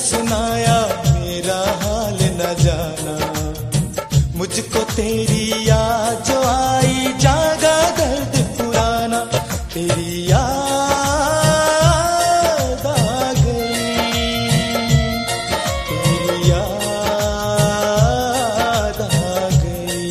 सुनाया मेरा हाल न जाना, मुझको तेरी याद जो आई जागा दर्द पुराना, तेरी याद आ गई, तेरी याद आ गई।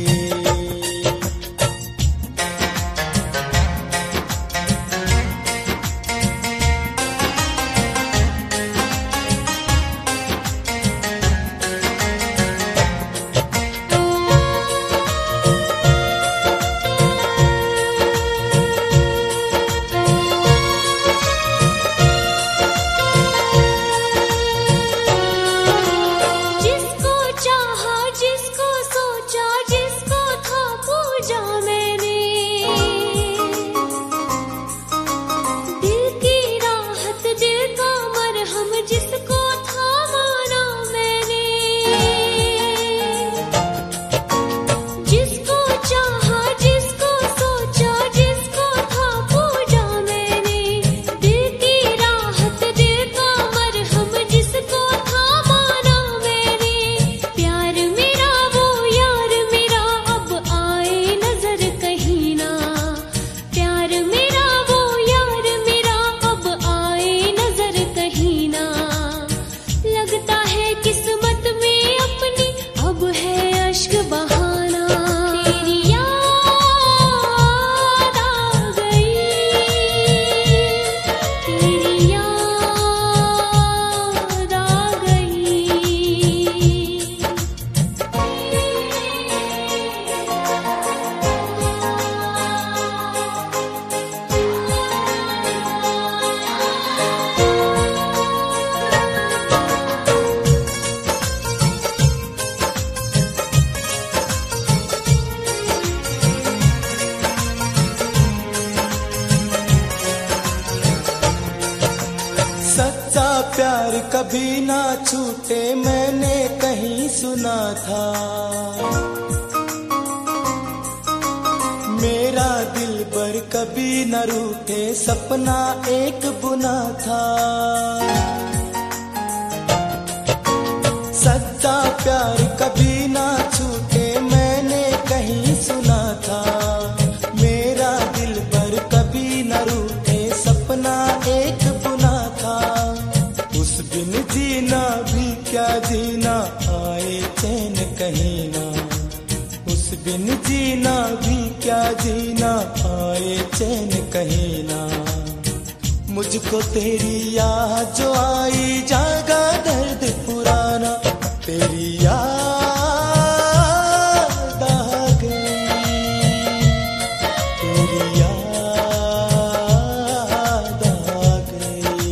सच्चा प्यार कभी ना छूटे मैंने कहीं सुना था, मेरा दिल पर कभी न रूठे सपना एक बुना था। सच्चा प्यार कभी ना छूटे मैंने कहीं सुना था, मेरा दिल पर कभी न रूठे सपना एक बुना था। उस बिन जीना भी क्या जीना आए चैन कहीं ना, उस बिन जीना भी क्या जीना आए चैन कहीं ना। मुझको तेरी याद जो आई जागा दर्द पुराना, तेरी याद आ गई, तेरी याद आ गई।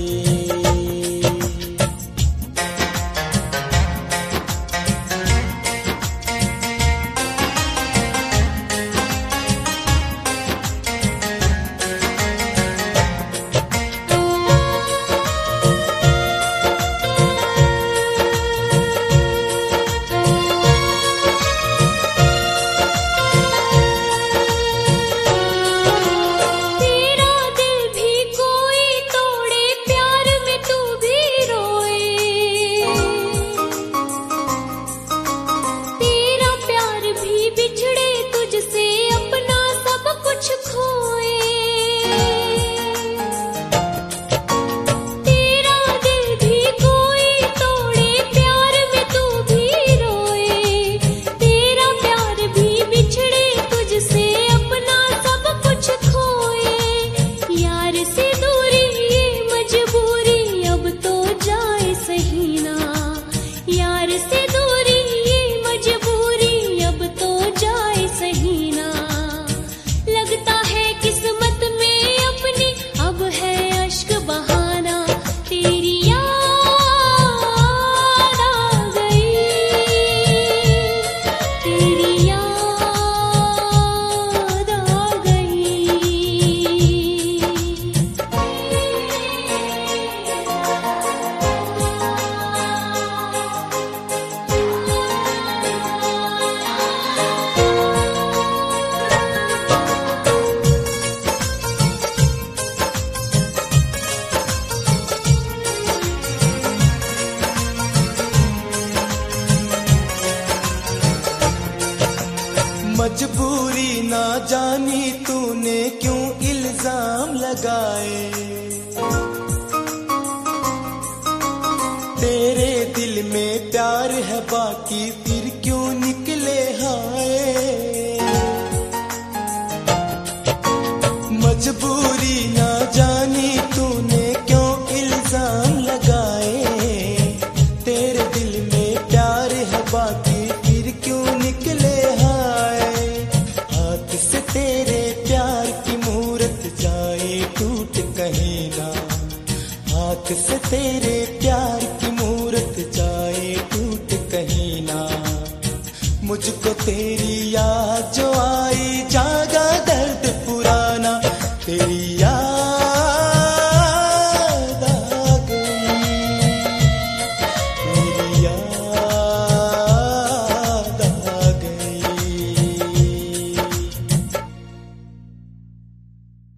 जानी तूने क्यों इल्जाम लगाए, तेरे दिल में प्यार है बाकी फिर क्यों निकले हाय। मजबूरी ना जानी तूने क्यों इल्जाम लगाए, तेरे दिल में प्यार है बाकी फिर क्यों निकले हाय। हाथ से तेरे प्यार की मूरत जाए टूट कहीं ना, हाथ से तेरे प्यार की मूरत जाए टूट कहीं ना। मुझको तेरी